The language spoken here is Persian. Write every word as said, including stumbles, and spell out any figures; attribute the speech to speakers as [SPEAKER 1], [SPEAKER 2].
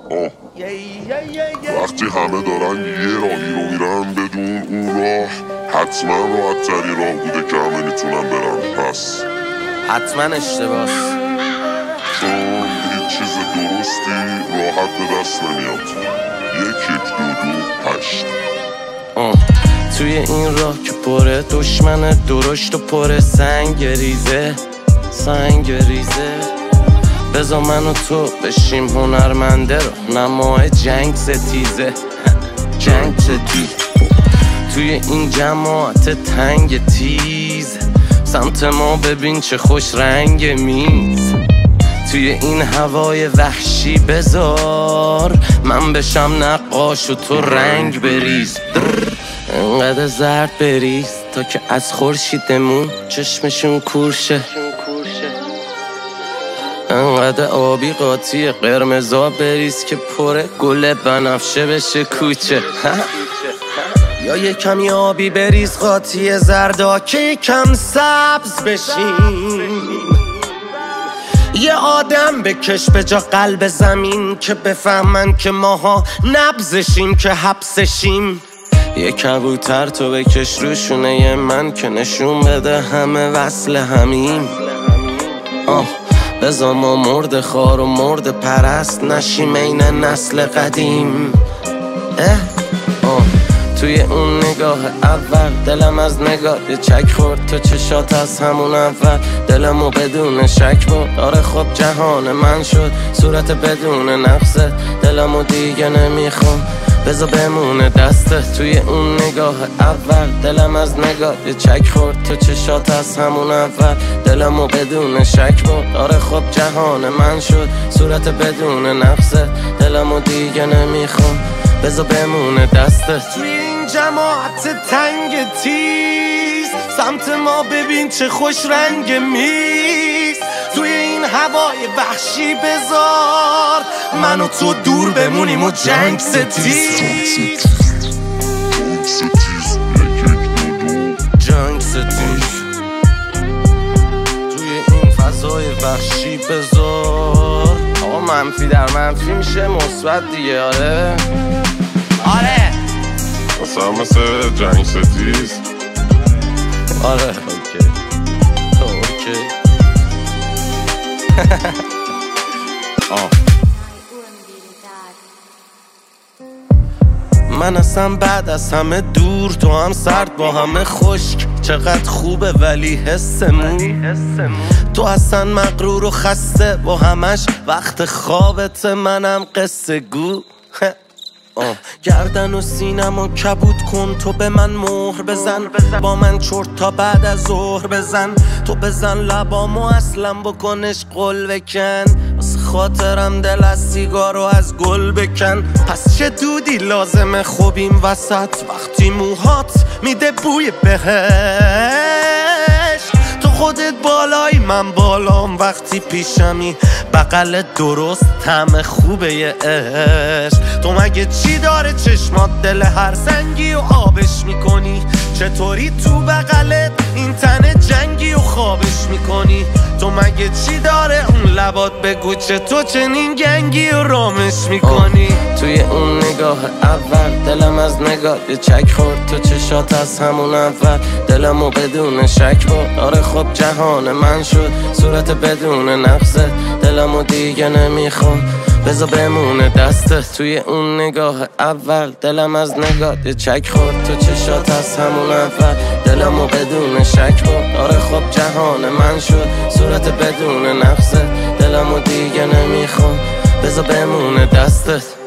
[SPEAKER 1] آه. وقتی همه دارن یه راهی رو میرن بدون اون راه حتما راحت تری راه بوده که همه میتونن برن. پس
[SPEAKER 2] حتما اشتباس،
[SPEAKER 1] چون هیچ چیز درستی راحت به دست نمیاد. یک یک دو دو هشت.
[SPEAKER 2] آه. توی این راه که پره دشمن درشت و پره سنگ ریزه سنگ ریزه بذار من و تو بشیم هنرمنده رو نماه جنگ ستیزه جنگ ستیز. توی این جماعت تنگ تیز سمت ما ببین چه خوش رنگ میز. توی این هوای وحشی بذار من بشم نقاش و تو رنگ بریز. انقدر زرد بریز تا که از خورشیدمون چشمشون کورشه. انقدر آبی قاطی قرمزا بریز که پره گل بنفشه بشه کوچه. یا یه کمی آبی بریز قاطی زردا که یکم سبز بشیم. یه آدم بکش به جا قلب زمین که بفهمن که ماها نبزشیم که حبسشیم. یه کبوتر تو بکش روشونه من که نشون بده همه وصل همیم. آه بذار ما مرد خار و مرد پرست نشیم این نسل قدیم. اه آه توی اون نگاه اول دلم از نگاه یه چک خورد تو چشات از همون اول دلمو بدون شک برد. آره خب جهان من شد صورت بدون نقصه دلمو دیگه نمیخوام بذار بمونه دسته. توی اون نگاه اول دلم از نگاه یه چک خورد تو چشات از همون اول دلمو بدون شک برد. آره خب جهان من شد صورت بدون نقصه دلمو دیگه نمیخوام بذار بمونه دسته. توی این جماعت تنگ تیز سمت ما ببین چه خوش رنگ میز. توی این هوای وحشی بذار من و تو دور بمونیم و جنگ ستیز. جنگ ستیز توی این فضای وحشی بذار. آقا منفی در منفی میشه مثبت دیگه. آره آره
[SPEAKER 1] مثلا مثل جنگ ستیز.
[SPEAKER 2] آره اوکی اوکی. آه من اصلا بعد از همه دور تو هم سرد با همه خشک چقدر خوبه ولی حسمون. تو اصلا مغرور و خسته با همش وقت خوابت منم قصه گو. آه. گردن و سینم و کبود کن تو به من مهر بزن با من چرت تا بعد از ظهر بزن. تو بزن لبامو اصلا بکنش قل بکن واسه خاطرم دل از سیگارو از گل بکن. پس چه دودی لازمه خوبیم وسط وقتی موهات میده بوی بهش. تو خودت بالایی من بالام وقتی پیشمی بغل درست طعم خوبه یه عشق. تو مگه چی داره چشمات دل هر سنگی و آبش میکنی؟ چطوری تو بغلت این تن جنگی و خوابش میکنی؟ تو مگه چی داره اون لبات بگو چطور چنین گنگی و رامش میکنی؟ توی اون نگاه اول دلم از نگاه یه چک خورد تو چشات از همون اول دلمو بدون شک برد. آره خب جهان من شد صورت بدون نقصه دلمو دیگه نمیخوام بذار بمونه دسته. توی اون نگاه اول دلم از نگاه یه چک خورد تو چشات از همون اول دلمو بدون شک برد. آره خب جهان من شد صورت بدون نقصه دلمو دیگه نمیخوام بذار بمونه دستت.